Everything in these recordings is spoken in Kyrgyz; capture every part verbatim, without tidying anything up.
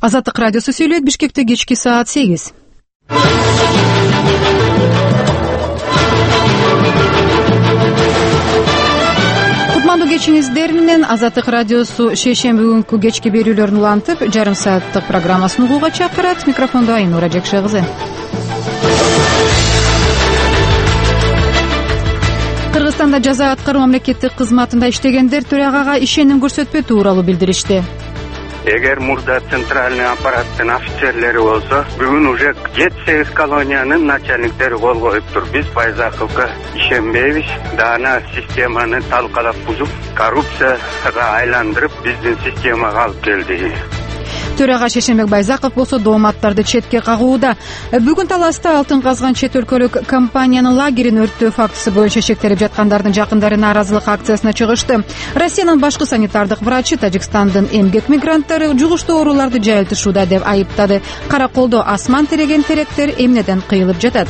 Азаттык радиосу сүйлөйт. Бишкекте кечки саат сегиз. Кутмандуу кечиңиздер менен Азаттык радиосу шейшемби күнкү кечки берүүлөрүн улантып, жарым сааттык программасын угууга чакырат. Микрофондо Айнура Жекше кызы. Кыргызстанда жаза аткаруу мамлекеттик кызматында иштегендер төрагага ишеним көрсөтпөө тууралуу билдиришти. Эгер мурда центральный аппараттын офицерлери болсо, бүгүн уже жети сегиз колониянын начальниктери кол коюптур. Биз Байзаковго ишенбейбиз. Дана системаны талкалап бузуп, коррупцияга айландырып, биздин системага алып келди. Төрага Шешенбек Байзаков болсо дооматтарды четке кагууда. Бүгүн Таласта алтын казган чет өлкөлүк компаниянын лагерин өрттөө фактысы боюнча шектелип жаткандардын жакындары нааразылык акциясына чыгышты. Россиянын башкы санитардык врачы Тажикстандын эмгек мигранттары жугуштуу ооруларды жайылтышууда деп айыптады. Караколдо асман тереген теректер эмнеден кыйылып жатат?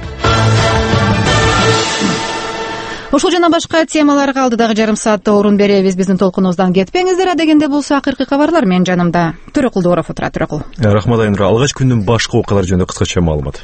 Ушул жана башка темаларга алдыдагы жарым саатта орун беребиз. Биздин толкунубуздан кетпеңиздер. Адегенде болсо акыркы кабарлар менин жанымда. Төрөкул Дооров отурат. Төрөкул. Рахмат Айнура. Алгач күндүн башкы окуялары жөнүндө кыскача маалымат.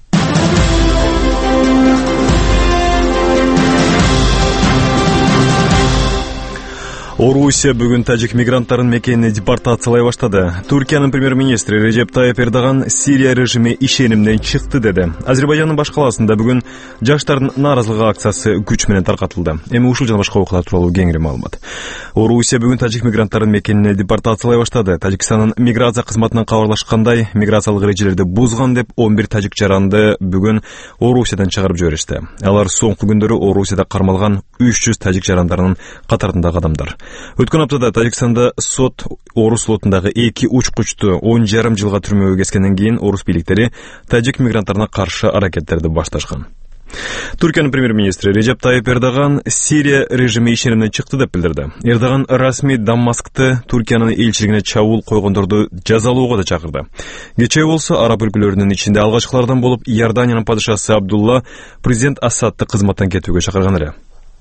Орусия бүгүн тажик мигранттарын мекенин депортациялай баштады. Туркиянын премьер-министри Режеп Тайып Эрдоган Сирия режими ишенимден чыкты деди. Азербайжандын баш калаасында бүгүн жаштардын нааразылык акциясы күч менен таркатылды. Эми ушул жана башка окуялар тууралуу кеңири маалымат. Орусия бүгүн тажик мигранттарын мекенине депортациялай баштады. Тажикстандын миграция кызматынан кабарлашкандай, миграциялык эрежелерди бузган деп он бир тажик жаранды бүгүн Орусиядан чыгарып жиберишти. Алар соңку күндөрү Орусияда кармалган үч жүз тажик жарандарынын катарындагы адамдар. Өткөн аптада Тажикстанда сот орус флотундагы эки учкучту он жарым жылга түрмөгө кескенден кийин орус бийликтери тажик мигранттарына каршы аракеттерди башташкан. Туркиянын премьер-министри Режеп Тайып Эрдоган Сирия режими ишенимден чыкты деп билдирди. Эрдоган расмий Дамаскты Туркиянын элчилигине чабуул койгондорду жазалоого да чакырды. Кечээ болсо араб өлкөлөрүнүн ичинде алгачкылардан болуп Иорданиянын падышасы Абдулла президент Асадты кызматтан кетүүгө чакырган эле.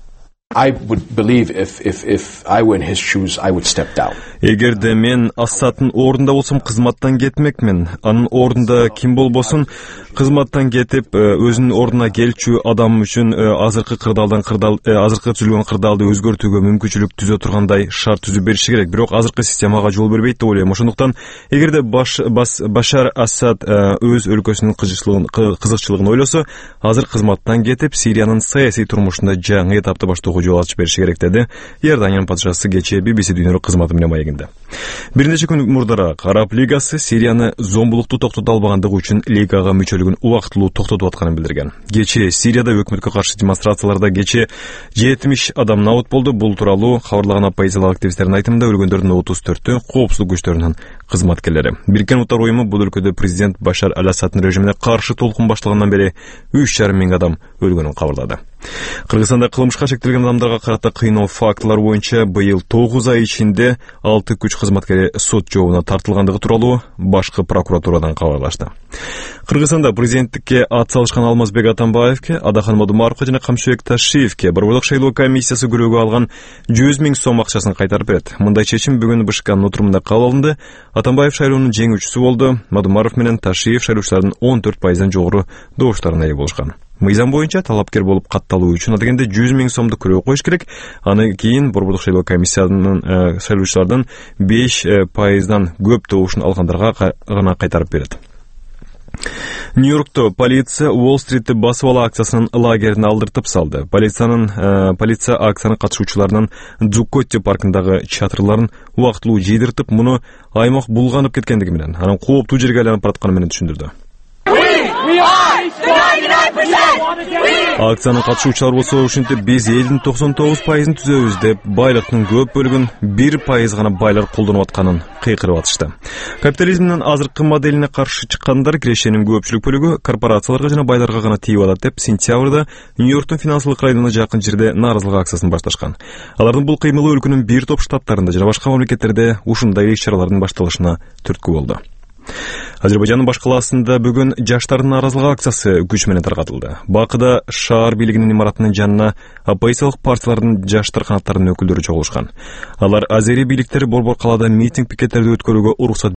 I would believe if if if I were in his shoes, I would step down. Эгерде мен Асадтын ордунда болсом кызматтан кетмекмин. Анын ордунда ким болбосун кызматтан кетип өзүнүн ордуна келчү адам үчүн азыркы кырдаалдан кырдаал азыркы түзүлгөн кырдаалды өзгөртүүгө мүмкүнчүлүк түзө тургандай шарт түзүп бериши керек. Бирок азыркы системага жол бербейт деп ойлойм. Ошондуктан эгерде баш, бас, Башар Асад өз өлкөсүнүн кызыкчылыгын кызыкчылыгын ойлосо, азыр кызматтан кетип Сириянын саясий турмушунда жаңы этапты баштоого жол ачып бериши керек деди Иорданиянын падышасы кечээ би би си дүйнөлүк кызматы менен маегинде. Бир нече күн мурдараак Араб лигасы Сирияны зомбулукту токтото албагандыгы үчүн лигага мүчөлүгүн убактылуу токтотуп атканын билдирген. Кечээ Сирияда өкмөткө каршы демонстрацияларда кечээ жетимиш адам набыт болду. Бул тууралуу кабарлаган оппозициялык активисттердин айтымында өргөндөрдүн отуз төртү коопсуздук күчтөрүнүн кызматкерлери. Бириккен Улуттар уюму бул өлкөдө президент Башар аль-Асадтын режимине каршы толкун башталгандан бери үч жарым миң адам өлгөнүн кабарлады. Кыргызстанда кылмышка шектелген адамдарга карата кыйноо фактылары боюнча быйыл тогуз ай ичинде алты күч кызматкери сот жообуна тартылгандыгы тууралуу башкы прокуратурадан кабарлашты. Кыргызстанда президенттикке ат салышкан Алмазбек Атамбаевке, Адахан Мадумаровго жана Камшыбек Ташиевке Борборлук шайлоо комиссиясы көрүүгө алган жүз миң сом акчасын кайтарып берет. Мындай чечим бүгүн Бышкан отурумунда кабыл алынды. Атамбаев шайлоонун жеңүүчүсү болду. Мадумаров менен Ташиев шайлоочулардын он төрт пайыздан жогору добуштарына ээ болушкан. Мыйзам боюнча талапкер болуп катталуу үчүн адегенде жүз миң сомду көрөө коюш керек. Аны кийин Борборлук шайлоо комиссиянын шайлоочулардын беш пайыздан көп добушун алгандарга гана кайтарып берет. Нью-Йоркто полиция Уолл-стритти басып ала акциясынын лагерин алдыртып салды. Полициянын э, полиция акциянын катышуучуларынын Дзуккотти паркындагы чатырларын убактылуу жыйдыртып, муну аймак булганып кеткендиги менен, анан кооптуу жерге айланып баратканы менен түшүндүрдү. Акциянын катышуучулары болсо ушинтип биз элдин токсон тогуз пайызын түзөбүз деп байлыктын көп бөлүгүн бир пайыз гана байлар колдонуп атканын кыйкырып атышты. Капитализмдин азыркы моделине каршы чыккандар кирешенин көпчүлүк бөлүгү корпорацияларга жана байларга гана тийип алат деп сентябрда Нью-Йорктун финансылык районуна жакын жерде нааразылык акциясын башташкан. Алардын бул кыймылы өлкөнүн бир топ штаттарында жана башка мамлекеттерде ушундай иш-чаралардын башталышына түрткү болду. Азербайжандын баш калаасында бүгүн жаштардын нааразылык акциясы күч менен таркатылды. Бакыда шаар бийлигинин имаратынын жанына оппозициялык партиялардын жаштар канаттарынын өкүлдөрү чогулушкан. Алар азери бийликтери Борбор калаада митинг пикеттерди өткөрүүгө уруксат